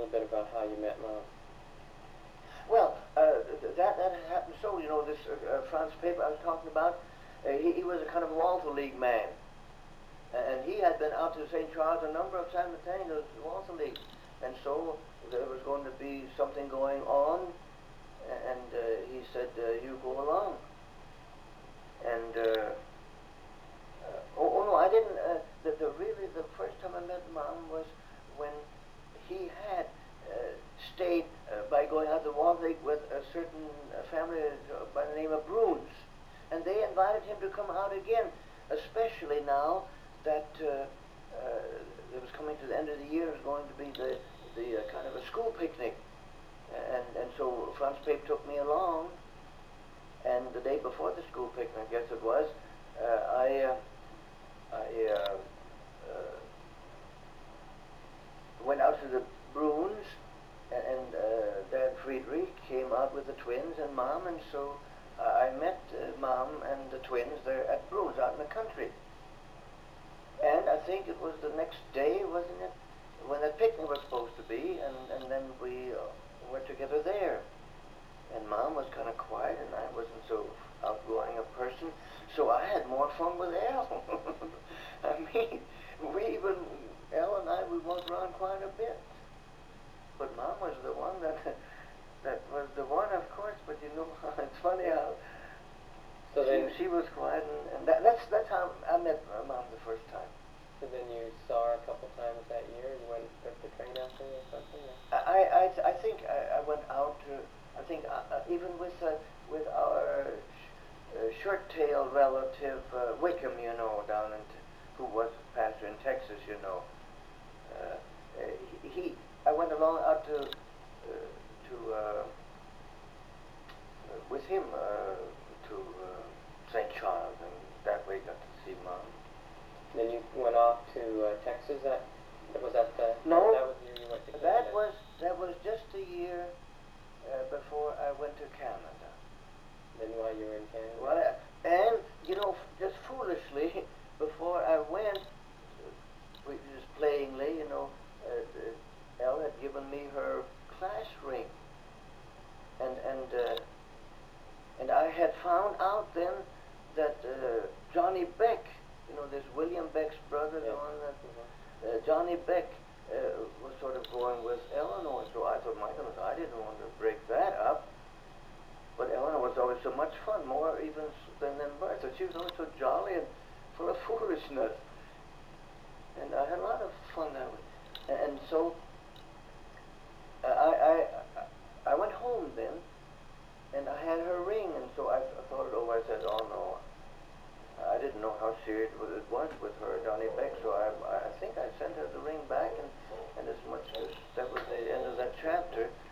little bit about how you met Mom. Well, that happened so, you know, this Franz Pape I was talking about, he was a kind of Walther League man. And he had been out to St. Charles a number of times attending the Walther League. And so there was going to be something going on, and he said, you go along. And, oh no, I didn't, really the first time I met Mom was when he had stayed by going out to Walter League with a certain family by the name of Bruns. And they invited him to come out again, especially now that it was coming to the end of the year. It was going to be the kind of a school picnic. And so Franz Pape took me along, and the day before the school picnic, I guess it was, I went out to the Bruns, and Dad Friedrich came out with the twins and Mom, and so I met Mom and the twins there at Bruns out in the country. And I think it was the next day, wasn't it, when the picnic was supposed to be, and then we were together there. And Mom was kind of quiet, and I wasn't so outgoing a person, so I had more fun with Elle. I mean, Elle and I, we walked around quite a bit. But Mom was the one that was the one, of course, but you know, it's funny how So then, she was quiet, and that's how I met Mom the first time. so then you saw her a couple times that year. You went took the train after or something. Or? I think I went out to, I think even with our short-tailed relative Wickham, you know, down in who was pastor in Texas, you know. I went along out to with him to St. Charles, and that way got to see Mom. Then you went off to Texas. Was that the No, that was the year you went to Canada? that was just a year before I went to Canada. Then while you were in Canada. Well, and you know, just foolishly, before I went, just playingly, you know, Elle had given me her class ring, and I had found out then that Johnny Beck, you know, this William Beck's brother, the one that Johnny Beck was sort of going with Eleanor, so I thought, my goodness, I didn't want to break that up. But Eleanor was always so much fun, more even than Bertha. She was always so jolly and full of foolishness. And I had a lot of fun that way. And so I went home then, and I had her ring, and so I thought it over. I said, oh no. I didn't know how serious it was with her, Johnny Beck, so I think I sent her the ring back, and as much as that was the end of that chapter.